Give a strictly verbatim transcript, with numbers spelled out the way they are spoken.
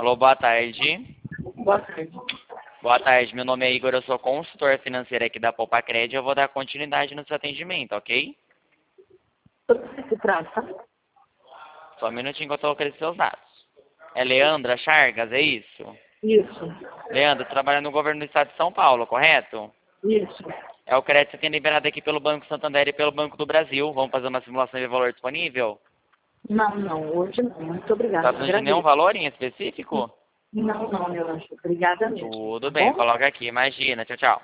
Alô, boa tarde. Boa tarde. Boa tarde, meu nome é Igor, eu sou consultor financeiro aqui da Poupa Crédito, eu vou dar continuidade no seu atendimento, ok? Sobre o que se trata? Só um minutinho que eu tô colocando seus dados. É Leandra Chargas, é isso? Isso. Leandra, trabalha no governo do estado de São Paulo, correto? Isso. É o crédito que tem liberado aqui pelo Banco Santander e pelo Banco do Brasil. Vamos fazer uma simulação de valor disponível? Não, não, hoje não. Muito obrigada. Tá precisando de nenhum Agradeço. valor em específico? Não, não, meu anjo. Obrigada mesmo. Tudo Tá bem, bom? coloca aqui, imagina. Tchau, tchau.